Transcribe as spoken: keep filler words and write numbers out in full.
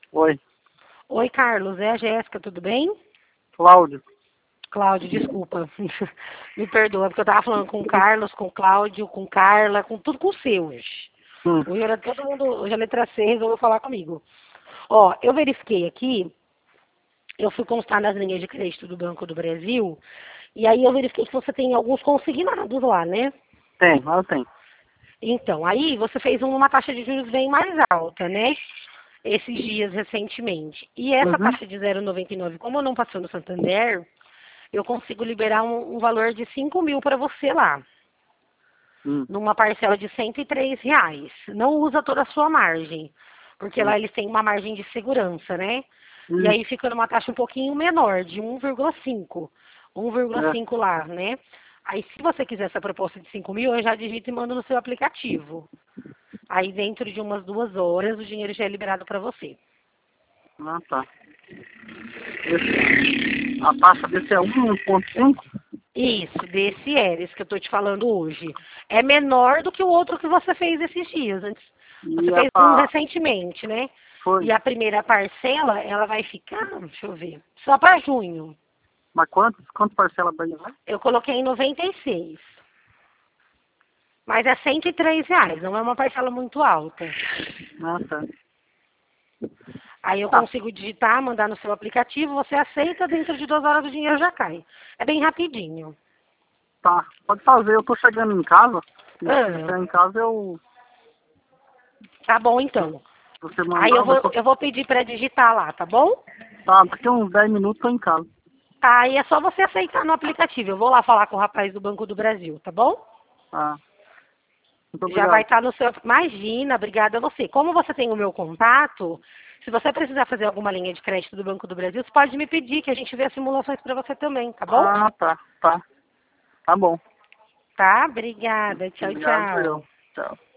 Oi, Oi, Carlos, é a Jéssica, tudo bem? Cláudio. Cláudio, desculpa. Me perdoa, porque eu tava falando com o Carlos, com o Cláudio, com Carla, com tudo com o seu hoje. Hum, Hoje era todo mundo, hoje a letra C resolveu falar comigo. Ó, eu verifiquei aqui, eu fui constar nas linhas de crédito do Banco do Brasil, e aí eu verifiquei que você tem alguns consignados lá, né? tem, lá tem. Então, aí você fez uma taxa de juros bem mais alta, né? Esses dias recentemente. E essa Uhum. taxa de zero vírgula noventa e nove, como eu não passou no Santander, eu consigo liberar um, um valor de cinco mil para você lá, Hum, numa parcela de cento e três reais. Não usa toda a sua margem, porque hum. lá eles têm uma margem de segurança, né? E Isso, aí fica numa taxa um pouquinho menor, de um vírgula cinco. um vírgula é. cinco lá, né? Aí se você quiser essa proposta de cinco mil, eu já digito e mando no seu aplicativo. Aí dentro de umas duas horas o dinheiro já é liberado para você. Ah, tá. Esse, a taxa desse é um ponto cinco? Isso, desse é, esse que eu estou te falando hoje. É menor do que o outro que você fez esses dias. Antes, você E a fez um pa... recentemente, né? Foi. E a primeira parcela, ela vai ficar, deixa eu ver, só para junho. Mas quantos, quantas parcelas vai lá? Eu coloquei em noventa e seis. Mas é cento e três reais, não é uma parcela muito alta. Ah, tá. Aí eu Tá, consigo digitar, mandar no seu aplicativo, você aceita, dentro de duas horas o dinheiro já cai. É bem rapidinho. tá. Pode fazer, eu tô chegando em casa. Se eu Ah, chegar em casa, eu... tá bom então. Você Aí eu mandar, vou, depois... eu vou pedir para digitar lá, tá bom? Tá, daqui uns dez minutos eu tô em casa. Tá, aí é só você aceitar no aplicativo. Eu vou lá falar com o rapaz do Banco do Brasil, tá bom? Tá. Muito Já vai obrigado. estar no seu. Imagina, obrigada a você. Como você tem o meu contato, se você precisar fazer alguma linha de crédito do Banco do Brasil, você pode me pedir que a gente vê as simulações para você também, tá bom? Ah, tá, tá. Tá bom. Tá, obrigada. Tchau, Obrigado, tchau. eu. Tchau.